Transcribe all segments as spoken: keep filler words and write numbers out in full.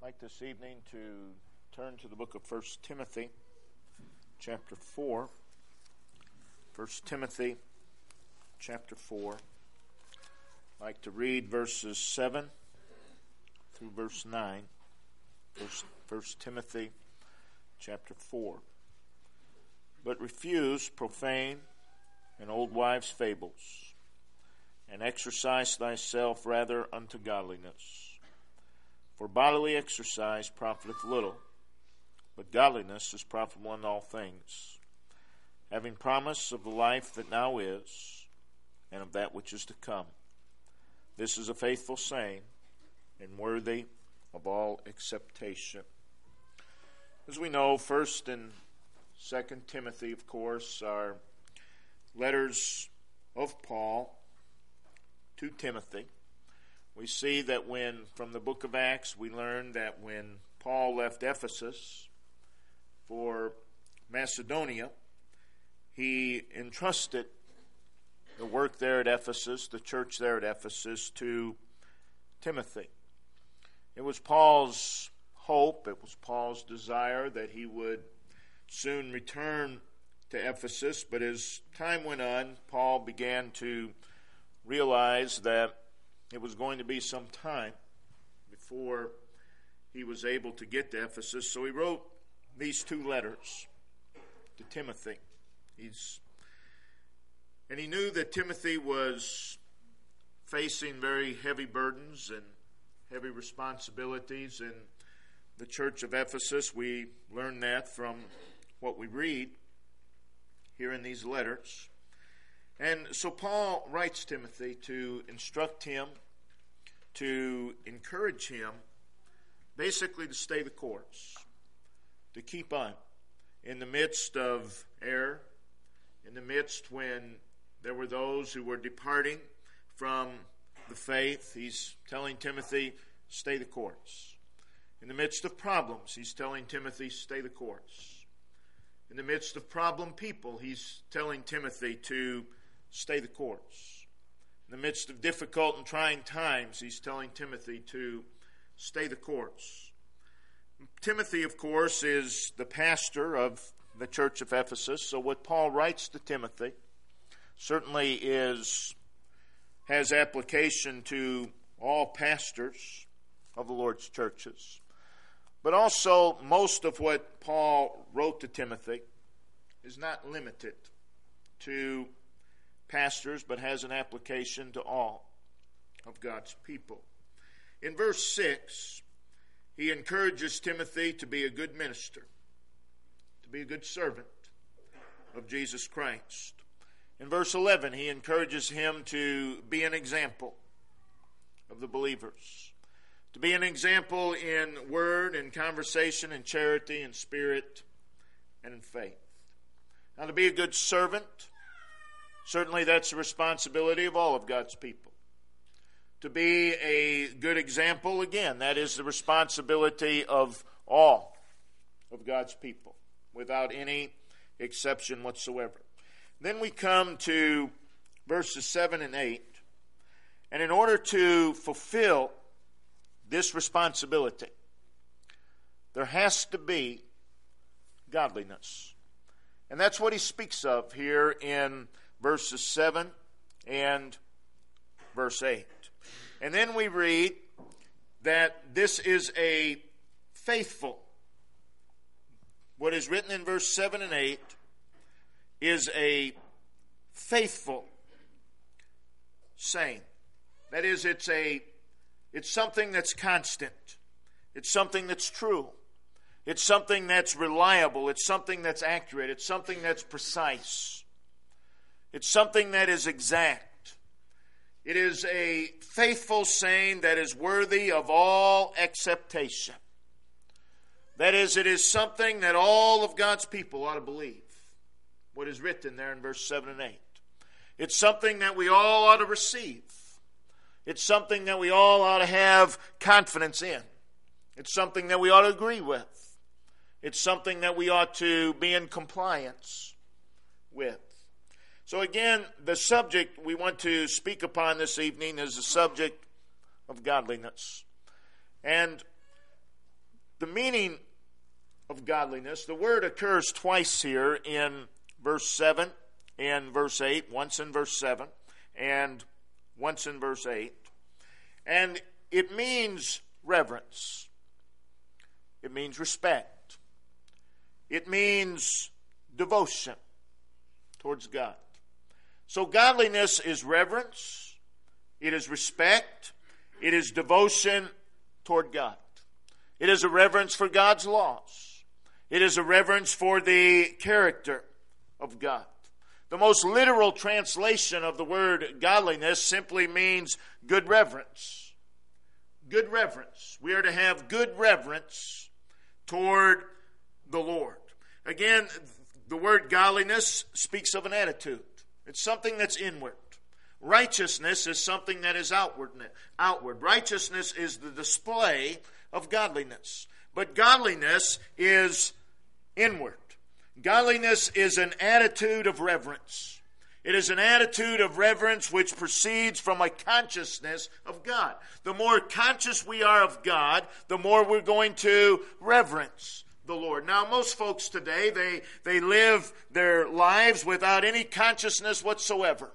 I'd like this evening to turn to the book of First Timothy, chapter four. First Timothy, chapter four. I'd like to read verses seven through verse nine. First, First Timothy, chapter four. But refuse profane and old wives' fables, and exercise thyself rather unto godliness. For bodily exercise profiteth little, but godliness is profitable in all things, having promise of the life that now is, and of that which is to come. This is a faithful saying, and worthy of all acceptation. As we know, First and Second Timothy, of course, are letters of Paul to Timothy. We see that when, from the book of Acts, we learn that when Paul left Ephesus for Macedonia, he entrusted the work there at Ephesus, the church there at Ephesus, to Timothy. It was Paul's hope, it was Paul's desire that he would soon return to Ephesus, but as time went on, Paul began to realize that it was going to be some time before he was able to get to Ephesus, so he wrote these two letters to Timothy. He's, and he knew that Timothy was facing very heavy burdens and heavy responsibilities in the church of Ephesus. We learn that from what we read here in these letters. And so Paul writes Timothy to instruct him, to encourage him, basically to stay the course, to keep on in the midst of error, in the midst when there were those who were departing from the faith. He's telling Timothy, stay the course. In the midst of problems, he's telling Timothy, stay the course. In the midst of problem people, he's telling Timothy to stay the course. In the midst of difficult and trying times, he's telling Timothy to stay the course. Timothy, of course, is the pastor of the church of Ephesus, so what Paul writes to Timothy certainly is has application to all pastors of the Lord's churches. But also, most of what Paul wrote to Timothy is not limited to pastors, but has an application to all of God's people. In verse six, he encourages Timothy to be a good minister, to be a good servant of Jesus Christ. In verse eleven, he encourages him to be an example of the believers, to be an example in word and conversation and charity and spirit and in faith. Now, to be a good servant, certainly that's the responsibility of all of God's people. To be a good example, again, that is the responsibility of all of God's people, without any exception whatsoever. Then we come to verses seven and eight, and in order to fulfill this responsibility, there has to be godliness. And that's what he speaks of here in verses seven and verse eight. And then we read that this is a faithful, what is written in verse seven and eight is a faithful saying. That is, it's a it's something that's constant. It's something that's true. It's something that's reliable. It's something that's accurate. It's something that's precise. It's something that is exact. It is a faithful saying that is worthy of all acceptation. That is, it is something that all of God's people ought to believe. What is written there in verse seven and eight. It's something that we all ought to receive. It's something that we all ought to have confidence in. It's something that we ought to agree with. It's something that we ought to be in compliance with. So again, the subject we want to speak upon this evening is the subject of godliness. And the meaning of godliness, the word occurs twice here in verse seven and verse eight, once in verse seven and once in verse eight. And it means reverence. It means respect. It means devotion towards God. So godliness is reverence. It is respect. It is devotion toward God. It is a reverence for God's laws. It is a reverence for the character of God. The most literal translation of the word godliness simply means good reverence. Good reverence. We are to have good reverence toward the Lord. Again, the word godliness speaks of an attitude. It's something that's inward. Righteousness is something that is outward. Outward. Righteousness is the display of godliness. But godliness is inward. Godliness is an attitude of reverence. It is an attitude of reverence which proceeds from a consciousness of God. The more conscious we are of God, the more we're going to reverence the Lord. Now, most folks today, they, they live their lives without any consciousness whatsoever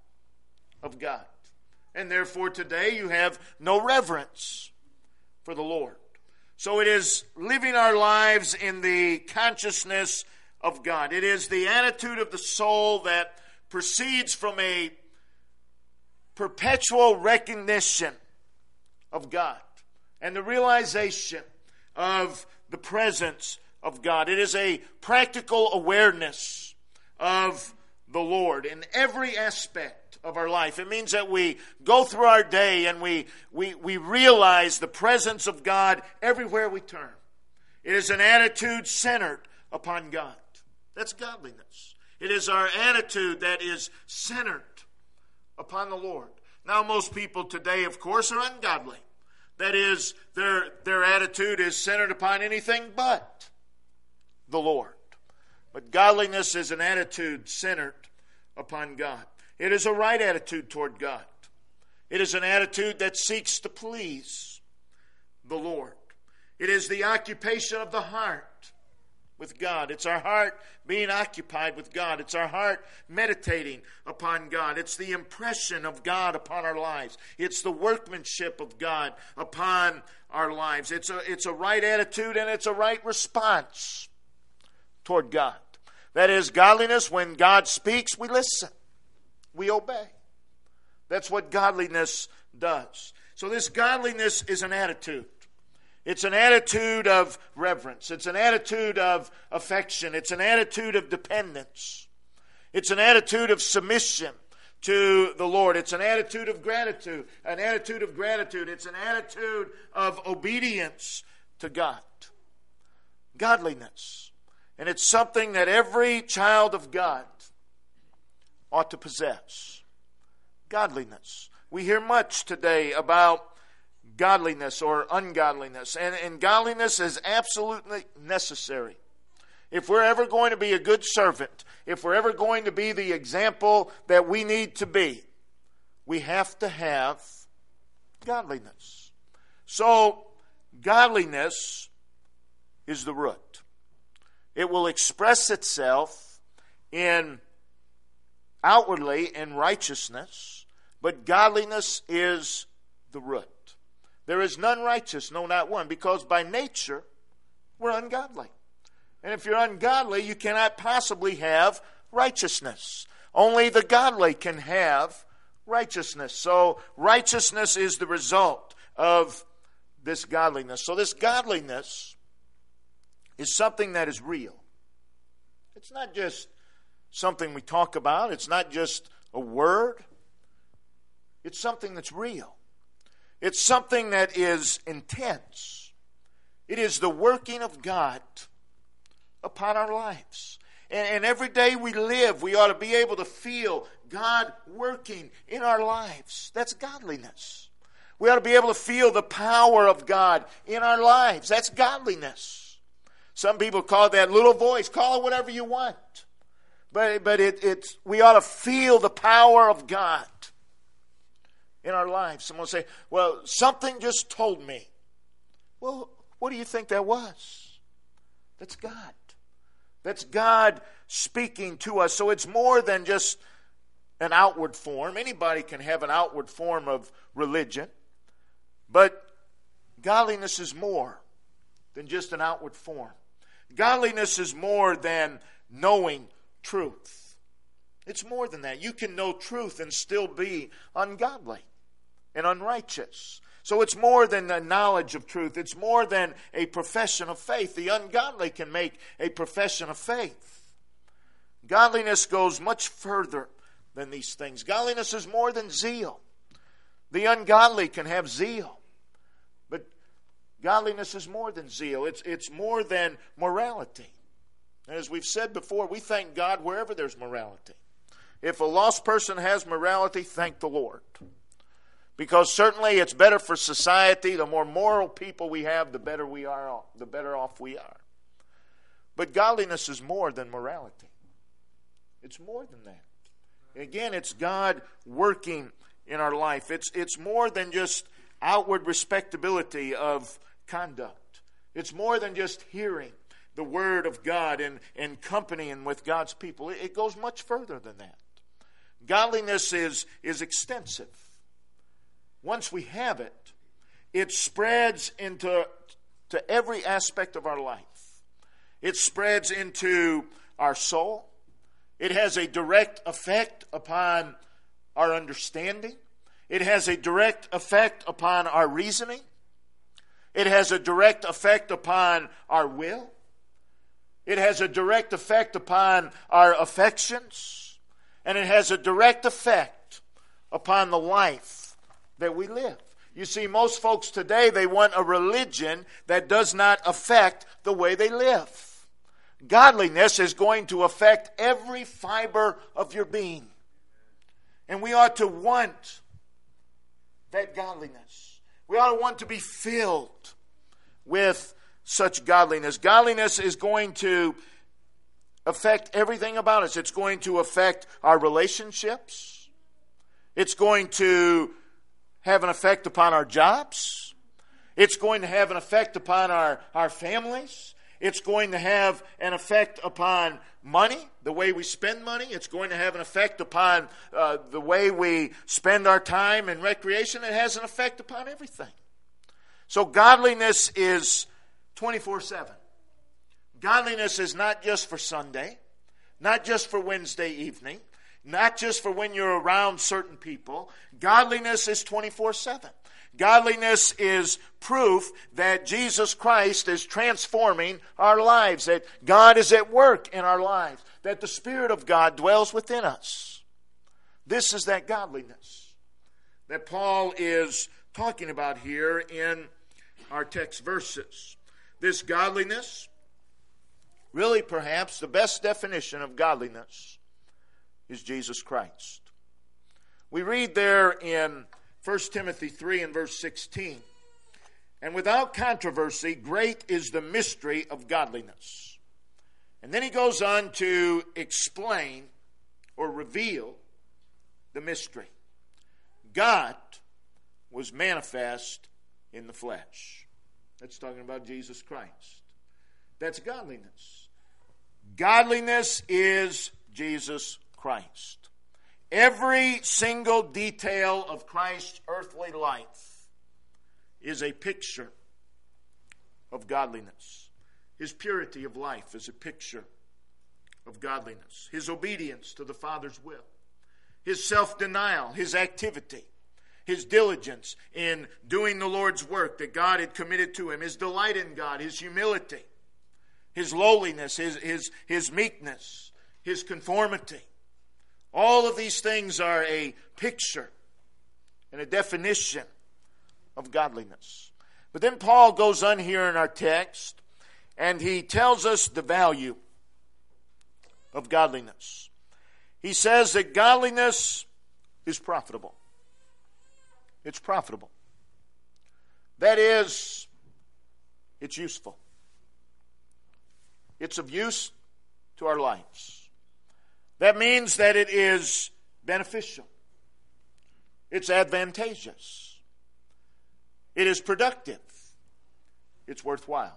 of God. And therefore today you have no reverence for the Lord. So it is living our lives in the consciousness of God. It is the attitude of the soul that proceeds from a perpetual recognition of God and the realization of the presence of God. It is a practical awareness of the Lord in every aspect of our life. It means that we go through our day and we, we, we realize the presence of God everywhere we turn. It is an attitude centered upon God. That's godliness. It is our attitude that is centered upon the Lord. Now, most people today, of course, are ungodly. That is, their, their attitude is centered upon anything but the Lord. But godliness is an attitude centered upon God. It is a right attitude toward God. It is an attitude that seeks to please the Lord. It is the occupation of the heart with God. It's our heart being occupied with God. It's our heart meditating upon God. It's the impression of God upon our lives. It's the workmanship of God upon our lives. It's a, it's a right attitude and it's a right response toward God. That is, godliness, when God speaks, we listen. We obey. That's what godliness does. So this godliness is an attitude. It's an attitude of reverence. It's an attitude of affection. It's an attitude of dependence. It's an attitude of submission to the Lord. It's an attitude of gratitude. An attitude of gratitude. It's an attitude of obedience to God. Godliness. And it's something that every child of God ought to possess. Godliness. We hear much today about godliness or ungodliness. And, and godliness is absolutely necessary. If we're ever going to be a good servant, if we're ever going to be the example that we need to be, we have to have godliness. So, godliness is the root. It will express itself in outwardly in righteousness, but godliness is the root. There is none righteous, no, not one, because by nature we're ungodly. And if you're ungodly, you cannot possibly have righteousness. Only the godly can have righteousness. So righteousness is the result of this godliness. So this godliness is something that is real. It's not just something we talk about. It's not just a word. It's something that's real. It's something that is intense. It is the working of God upon our lives. And, and every day we live, we ought to be able to feel God working in our lives. That's godliness. We ought to be able to feel the power of God in our lives. That's godliness. Some people call it that little voice. Call it whatever you want. But, but it, it's, we ought to feel the power of God in our lives. Someone will say, well, something just told me. Well, What do you think that was? That's God. That's God speaking to us. So it's more than just an outward form. Anybody can have an outward form of religion. But godliness is more than just an outward form. Godliness is more than knowing truth. It's more than that. You can know truth and still be ungodly and unrighteous. So it's more than the knowledge of truth. It's more than a profession of faith. The ungodly can make a profession of faith. Godliness goes much further than these things. Godliness is more than zeal. The ungodly can have zeal. But godliness is more than zeal. It's, it's more than morality. And as we've said before, we thank God wherever there's morality. If a lost person has morality, thank the Lord. Because certainly it's better for society. The more moral people we have, the better we are off, the better off we are. But godliness is more than morality. It's more than that. Again, it's God working in our life. It's, it's more than just outward respectability of conduct. It's more than just hearing the word of God and, and companying with God's people. It, it goes much further than that. Godliness is, is extensive. Once we have it, it spreads into to every aspect of our life. It spreads into our soul. It has a direct effect upon our understanding. It has a direct effect upon our reasoning. It has a direct effect upon our will. It has a direct effect upon our affections. And it has a direct effect upon the life that we live. You see, most folks today, they want a religion that does not affect the way they live. Godliness is going to affect every fiber of your being. And we ought to want that godliness. We ought to want to be filled with such godliness. Godliness is going to affect everything about us. It's going to affect our relationships. It's going to have an effect upon our jobs. It's going to have an effect upon our, our families. It's going to have an effect upon money, the way we spend money. It's going to have an effect upon uh, the way we spend our time in recreation. It has an effect upon everything. So godliness is twenty-four seven. Godliness is not just for Sunday, not just for Wednesday evening, not just for when you're around certain people. Godliness is twenty-four seven. Godliness is proof that Jesus Christ is transforming our lives, that God is at work in our lives, that the Spirit of God dwells within us. This is that godliness that Paul is talking about here in our text verses. This godliness, really perhaps the best definition of godliness, is Jesus Christ. We read there in First Timothy three and verse sixteen, and without controversy, great is the mystery of godliness. And then he goes on to explain or reveal the mystery. God was manifest in the flesh. That's talking about Jesus Christ. That's godliness. Godliness is Jesus Christ. Every single detail of Christ's earthly life is a picture of godliness. His purity of life is a picture of godliness. His obedience to the Father's will. His self-denial, his activity, his diligence in doing the Lord's work that God had committed to him. His delight in God, his humility, his lowliness, his, his, his meekness, his conformity. All of these things are a picture and a definition of godliness. But then Paul goes on here in our text, and he tells us the value of godliness. He says that godliness is profitable. It's profitable. That is, it's useful. It's of use to our lives. That means that it is beneficial. It's advantageous. It is productive. it's worthwhile.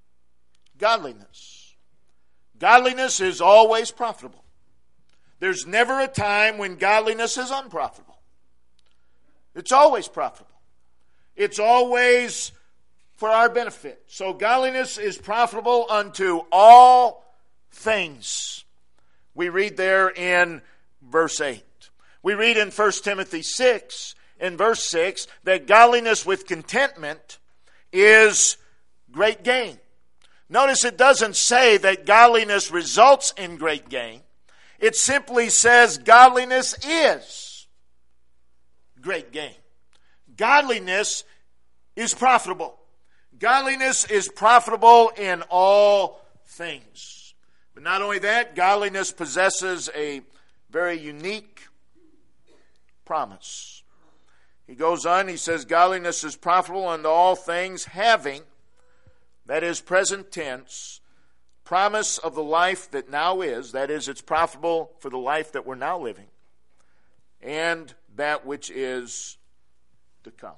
Godliness. Godliness is always profitable. There's never a time when godliness is unprofitable. It's always profitable. It's always for our benefit. So godliness is profitable unto all things. We read there in verse eight. We read in First Timothy six, in verse six, that godliness with contentment is great gain. Notice it doesn't say that godliness results in great gain. It simply says godliness is great gain. Godliness is profitable. Godliness is profitable in all things. But not only that, godliness possesses a very unique promise. He goes on, he says, godliness is profitable unto all things, having, that is present tense, promise of the life that now is, that is, it's profitable for the life that we're now living, and that which is to come.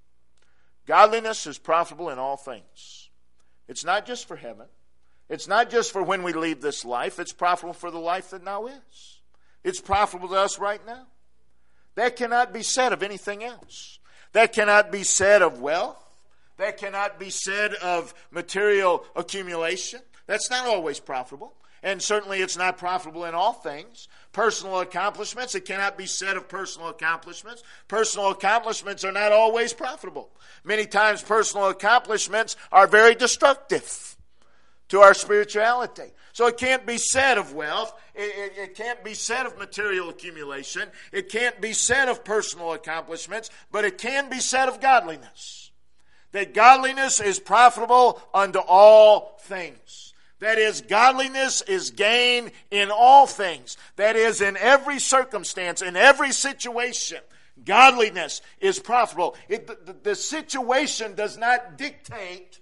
Godliness is profitable in all things. It's not just for heaven. It's not just for when we leave this life. It's profitable for the life that now is. It's profitable to us right now. That cannot be said of anything else. That cannot be said of wealth. That cannot be said of material accumulation. That's not always profitable. And certainly it's not profitable in all things. Personal accomplishments, it cannot be said of personal accomplishments. Personal accomplishments are not always profitable. Many times personal accomplishments are very destructive to our spirituality. So it can't be said of wealth. It, it, it can't be said of material accumulation. It can't be said of personal accomplishments. But it can be said of godliness. That godliness is profitable unto all things. That is, godliness is gain in all things. That is, in every circumstance, in every situation, godliness is profitable. It, the, the situation does not dictate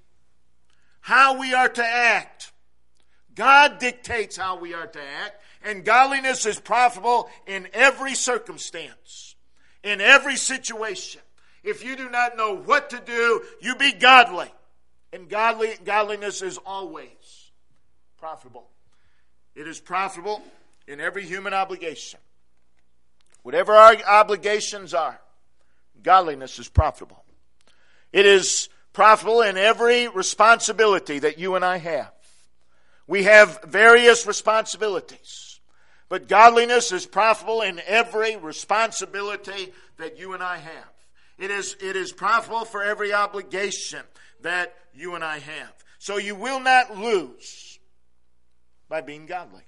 how we are to act. God dictates how we are to act, and godliness is profitable in every circumstance, in every situation. If you do not know what to do, you be godly. And godly, godliness is always profitable. It is profitable in every human obligation. Whatever our obligations are, godliness is profitable. It is profitable in every responsibility that you and I have. We have various responsibilities, but godliness is profitable in every responsibility that you and I have. It is, it is profitable for every obligation that you and I have. So you will not lose by being godly.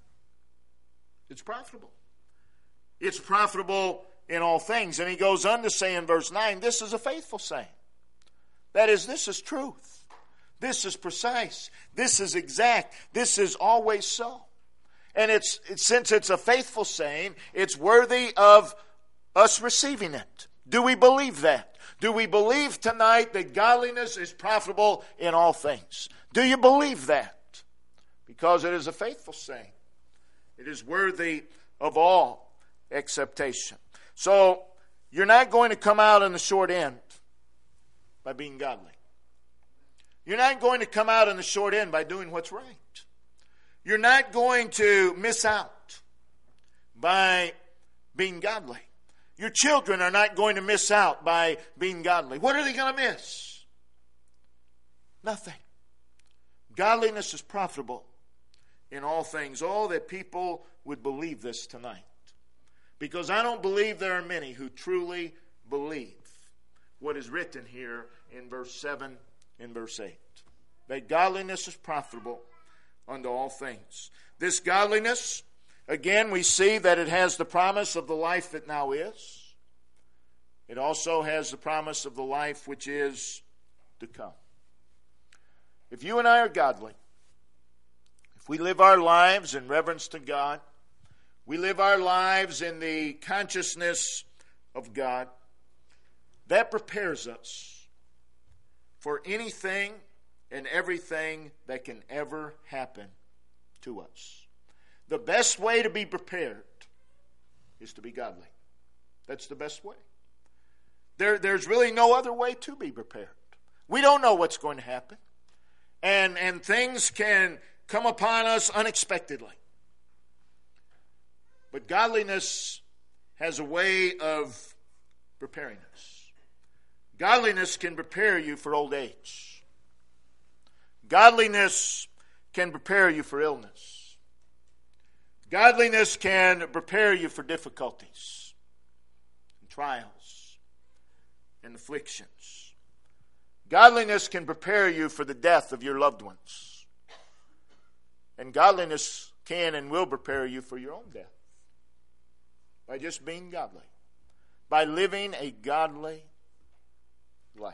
It's profitable. It's profitable in all things. And he goes on to say in verse nine, this is a faithful saying. That is, this is truth. This is precise. This is exact. This is always so. And it's, it's since it's a faithful saying, it's worthy of us receiving it. Do we believe that? Do we believe tonight that godliness is profitable in all things? Do you believe that? Because it is a faithful saying. It is worthy of all acceptation. So, you're not going to come out on the short end by being godly. You're not going to come out on the short end by doing what's right. You're not going to miss out by being godly. Your children are not going to miss out by being godly. What are they going to miss? Nothing. Godliness is profitable in all things. Oh, that people would believe this tonight. Because I don't believe there are many who truly believe what is written here in verse seven and verse eight. That godliness is profitable unto all things. This godliness, again, we see that it has the promise of the life that now is. It also has the promise of the life which is to come. If you and I are godly, if we live our lives in reverence to God, we live our lives in the consciousness of God, that prepares us for anything and everything that can ever happen to us. The best way to be prepared is to be godly. That's the best way. There, there's really no other way to be prepared. We don't know what's going to happen. and, and things can come upon us unexpectedly. But godliness has a way of preparing us. Godliness can prepare you for old age. Godliness can prepare you for illness. Godliness can prepare you for difficulties, and trials, and afflictions. Godliness can prepare you for the death of your loved ones. And godliness can and will prepare you for your own death. By just being godly. By living a godly life.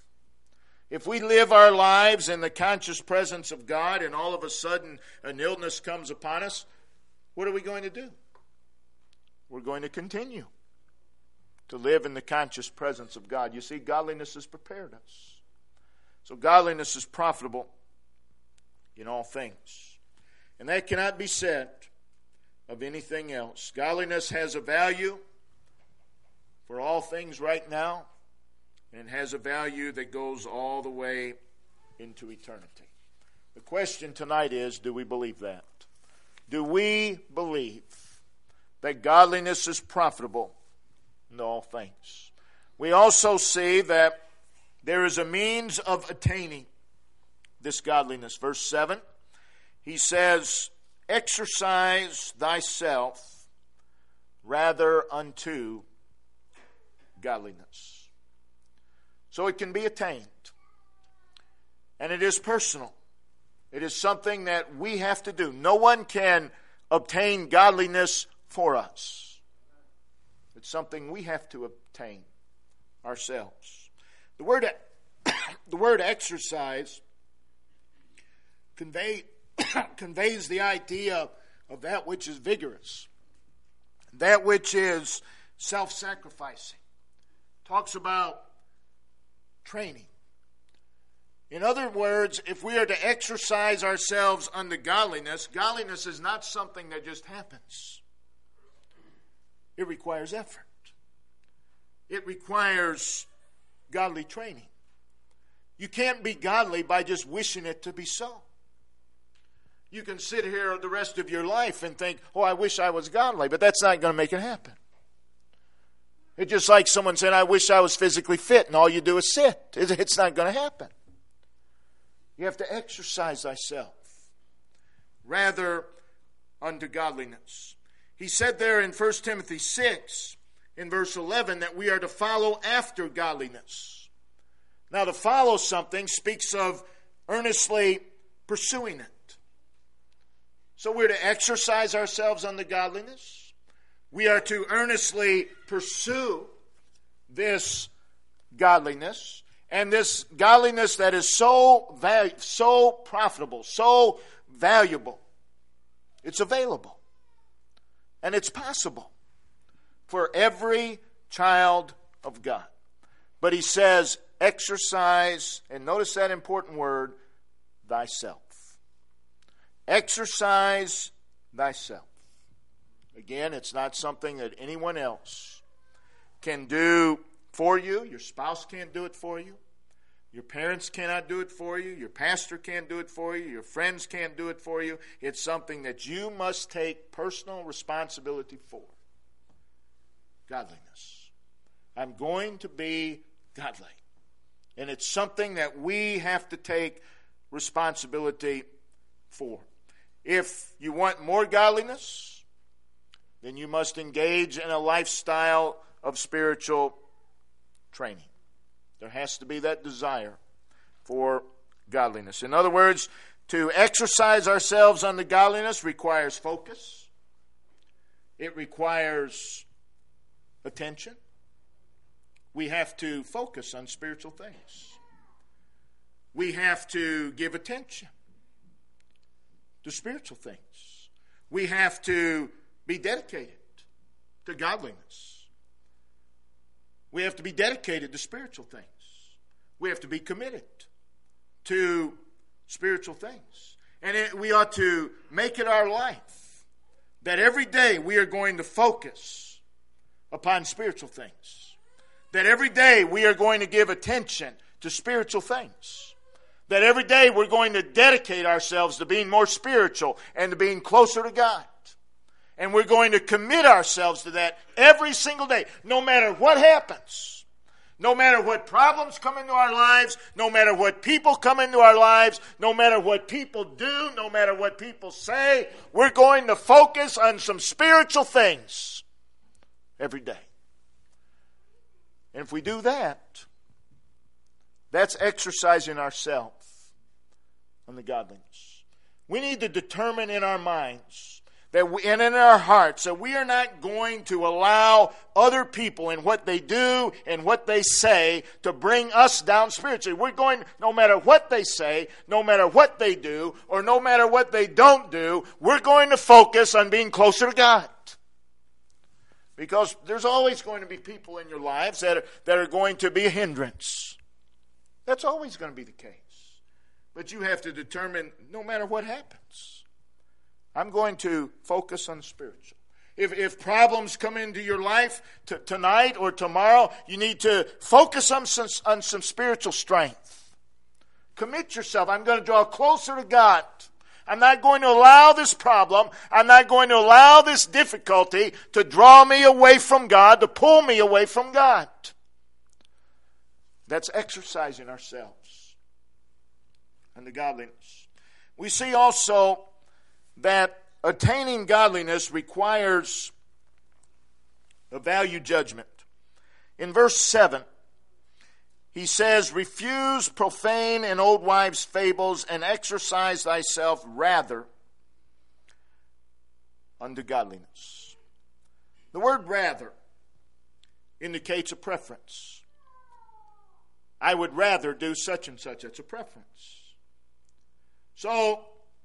If we live our lives in the conscious presence of God and all of a sudden an illness comes upon us, what are we going to do? We're going to continue to live in the conscious presence of God. You see, godliness has prepared us. So godliness is profitable in all things. And that cannot be said of anything else. Godliness has a value for all things right now, and has a value that goes all the way into eternity. The question tonight is, do we believe that? Do we believe that godliness is profitable in all things? We also see that there is a means of attaining this godliness. Verse seven, he says, exercise thyself rather unto godliness. So it can be attained. And it is personal. It is something that we have to do. No one can obtain godliness for us. It's something we have to obtain ourselves. The word, the word exercise convey, conveys the idea of that which is vigorous, that which is self-sacrificing. Talks about training. In other words, if we are to exercise ourselves unto godliness, godliness is not something that just happens. It requires effort. It requires godly training. You can't be godly by just wishing it to be so. You can sit here the rest of your life and think, oh, I wish I was godly, but that's not going to make it happen. It's just like someone saying, I wish I was physically fit, and all you do is sit. It's not going to happen. You have to exercise thyself rather unto godliness. He said there in First Timothy six, in verse eleven, that we are to follow after godliness. Now, to follow something speaks of earnestly pursuing it. So we're to exercise ourselves unto godliness. We are to earnestly pursue this godliness. And this godliness that is so val- so profitable, so valuable, it's available. And it's possible for every child of God. But he says, exercise, and notice that important word, thyself. Exercise thyself. Again, it's not something that anyone else can do for you. Your spouse can't do it for you. Your parents cannot do it for you. Your pastor can't do it for you. Your friends can't do it for you. It's something that you must take personal responsibility for. Godliness. I'm going to be godly. And it's something that we have to take responsibility for. If you want more godliness, then you must engage in a lifestyle of spiritual training. There has to be that desire for godliness. In other words, to exercise ourselves unto godliness requires focus. It requires attention. We have to focus on spiritual things. We have to give attention to spiritual things. We have to be dedicated to godliness. We have to be dedicated to spiritual things. We have to be committed to spiritual things. And it, we ought to make it our life that every day we are going to focus upon spiritual things. That every day we are going to give attention to spiritual things. That every day we're going to dedicate ourselves to being more spiritual and to being closer to God. And we're going to commit ourselves to that every single day, no matter what happens. No matter what problems come into our lives, no matter what people come into our lives, no matter what people do, no matter what people say, we're going to focus on some spiritual things every day. And if we do that, that's exercising ourselves on the godliness. We need to determine in our minds that we, and in our hearts, that we are not going to allow other people and what they do and what they say to bring us down spiritually. We're going, no matter what they say, no matter what they do, or no matter what they don't do, we're going to focus on being closer to God. Because there's always going to be people in your lives that are, that are going to be a hindrance. That's always going to be the case. But you have to determine, no matter what happens, I'm going to focus on the spiritual. If, if problems come into your life t- tonight or tomorrow, you need to focus on some, on some spiritual strength. Commit yourself. I'm going to draw closer to God. I'm not going to allow this problem, I'm not going to allow this difficulty to draw me away from God, to pull me away from God. That's exercising ourselves and the godliness. We see also that attaining godliness requires a value judgment. In verse seven, he says, refuse profane and old wives' fables, and exercise thyself rather unto godliness. The word rather indicates a preference. I would rather do such and such. It's a preference. So,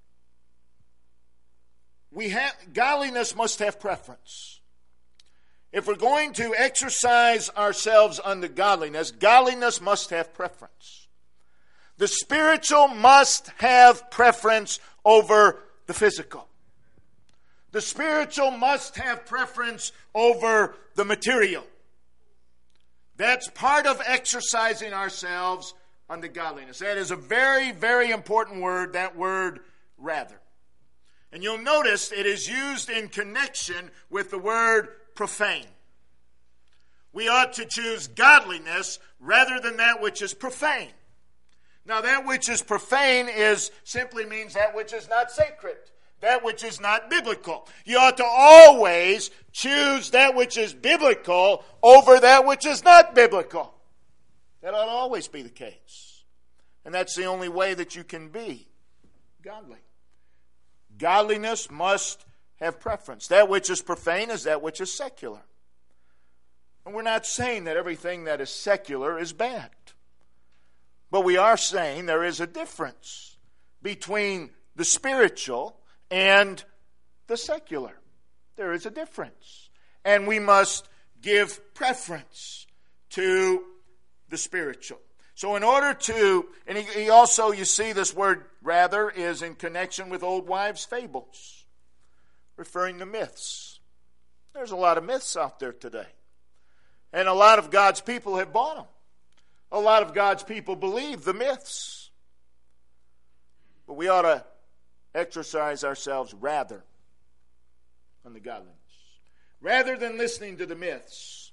we have, godliness must have preference. If we're going to exercise ourselves unto godliness, godliness must have preference. The spiritual must have preference over the physical. The spiritual must have preference over the material. That's part of exercising ourselves unto godliness. That is a very, very important word, that word rather. And you'll notice it is used in connection with the word profane. We ought to choose godliness rather than that which is profane. Now, that which is profane is simply means that which is not sacred, that which is not biblical. You ought to always choose that which is biblical over that which is not biblical. That ought to always be the case. And that's the only way that you can be godly. Godliness must have preference. That which is profane is that which is secular. And we're not saying that everything that is secular is bad. But we are saying there is a difference between the spiritual and the secular. There is a difference. And we must give preference to the spiritual. So in order to, and he, he also, you see this word rather is in connection with old wives' fables, referring to myths. There's a lot of myths out there today. And a lot of God's people have bought them. A lot of God's people believe the myths. But we ought to exercise ourselves rather on the godliness. Rather than listening to the myths,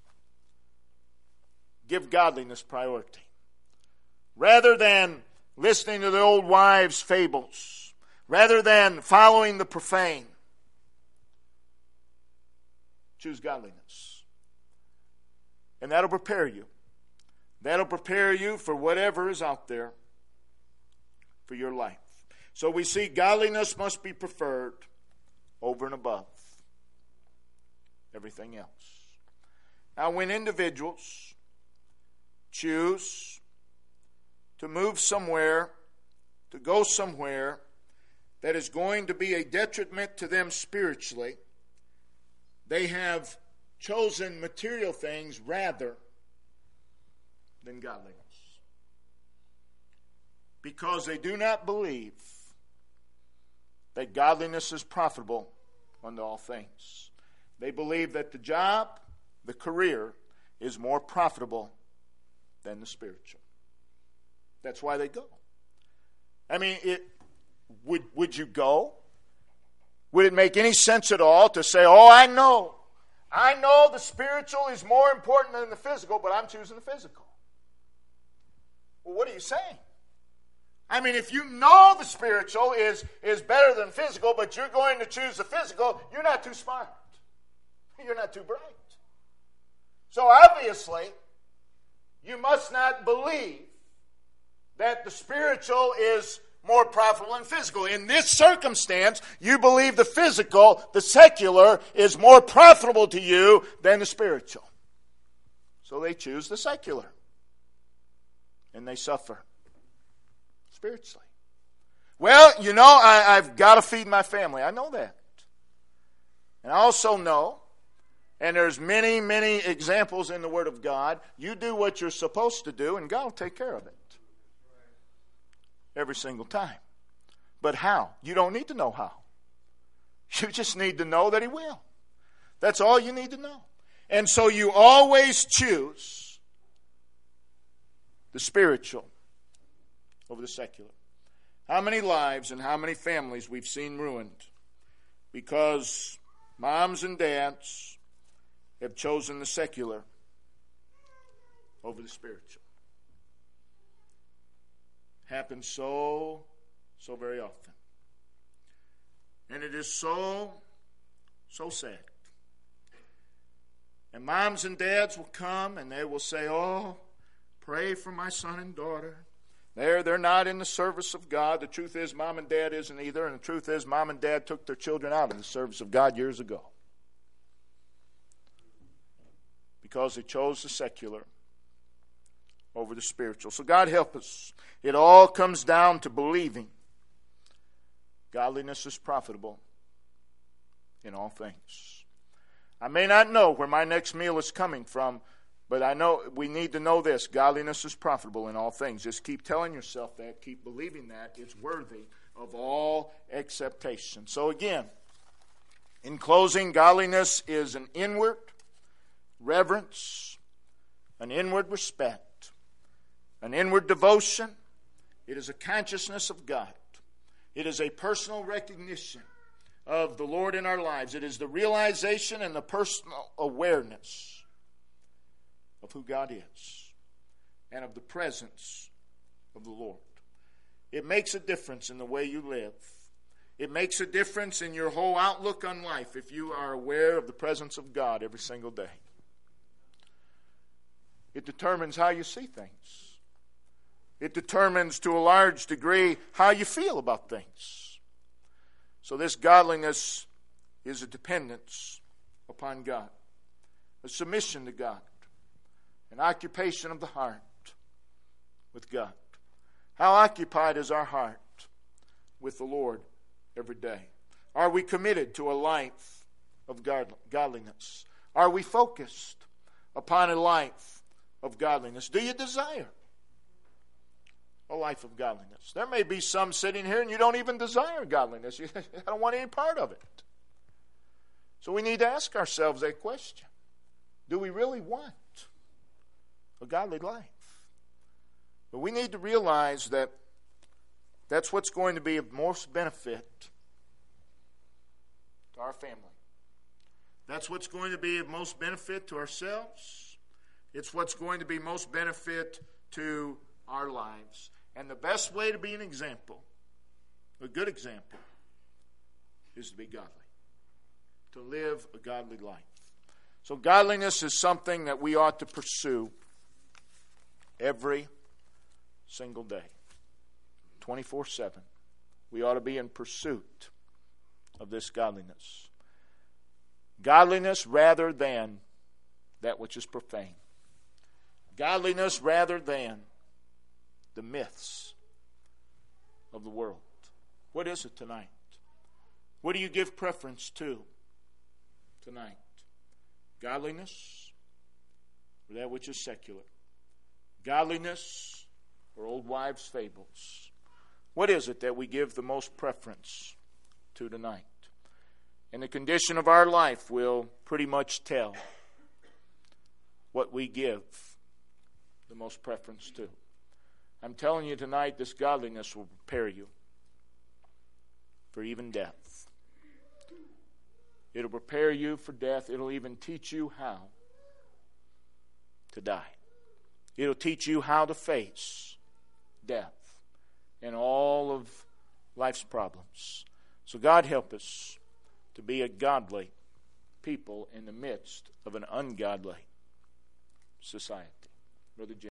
give godliness priority. Rather than listening to the old wives' fables, rather than following the profane, choose godliness. And that'll prepare you. That'll prepare you for whatever is out there for your life. So we see godliness must be preferred over and above everything else. Now, when individuals choose to move somewhere, to go somewhere that is going to be a detriment to them spiritually, they have chosen material things rather than godliness. Because they do not believe that godliness is profitable unto all things. They believe that the job, the career, is more profitable than the spiritual. That's why they go. I mean, it, would, would you go? Would it make any sense at all to say, oh, I know. I know the spiritual is more important than the physical, but I'm choosing the physical. Well, what are you saying? I mean, if you know the spiritual is, is better than physical, but you're going to choose the physical, you're not too smart. You're not too bright. So obviously, you must not believe that the spiritual is more profitable than physical. In this circumstance, you believe the physical, the secular, is more profitable to you than the spiritual. So they choose the secular. And they suffer spiritually. Well, you know, I, I've got to feed my family. I know that. And I also know, and there's many, many examples in the Word of God, you do what you're supposed to do, and God will take care of it. Every single time. But how? You don't need to know how. You just need to know that He will. That's all you need to know. And so you always choose the spiritual over the secular. How many lives and how many families we've seen ruined because moms and dads have chosen the secular over the spiritual. Happens so, so very often. And it is so, so sad. And moms and dads will come and they will say, oh, pray for my son and daughter. They're, they're not in the service of God. The truth is mom and dad isn't either. And the truth is mom and dad took their children out of the service of God years ago. Because they chose the secular over the spiritual. So God help us. It all comes down to believing godliness is profitable in all things. I may not know where my next meal is coming from, but I know we need to know this. Godliness is profitable in all things. Just keep telling yourself that. Keep believing that. It's worthy of all acceptation. So again, in closing, godliness is an inward reverence, an inward respect, an inward devotion. It is a consciousness of God. It is a personal recognition of the Lord in our lives. It is the realization and the personal awareness of who God is and of the presence of the Lord. It makes a difference in the way you live. It makes a difference in your whole outlook on life if you are aware of the presence of God every single day. It determines how you see things. It determines to a large degree how you feel about things. So this godliness is a dependence upon God, a submission to God, an occupation of the heart with God. How occupied is our heart with the Lord every day? Are we committed to a life of godliness? Are we focused upon a life of godliness? Do you desire a life of godliness? There may be some sitting here and you don't even desire godliness. You don't want any part of it. So we need to ask ourselves that question. Do we really want a godly life? But we need to realize that that's what's going to be of most benefit to our family. That's what's going to be of most benefit to ourselves. It's what's going to be most benefit to our lives. And the best way to be an example, a good example, is to be godly. To live a godly life. So godliness is something that we ought to pursue every single day. twenty-four seven. We ought to be in pursuit of this godliness. Godliness rather than that which is profane. Godliness rather than the myths of the world. What is it tonight? What do you give preference to tonight? Godliness or that which is secular? Godliness or old wives' fables? What is it that we give the most preference to tonight? And the condition of our life will pretty much tell what we give the most preference to. I'm telling you tonight, this godliness will prepare you for even death. It'll prepare you for death. It'll even teach you how to die. It'll teach you how to face death and all of life's problems. So God help us to be a godly people in the midst of an ungodly society. Brother Jim.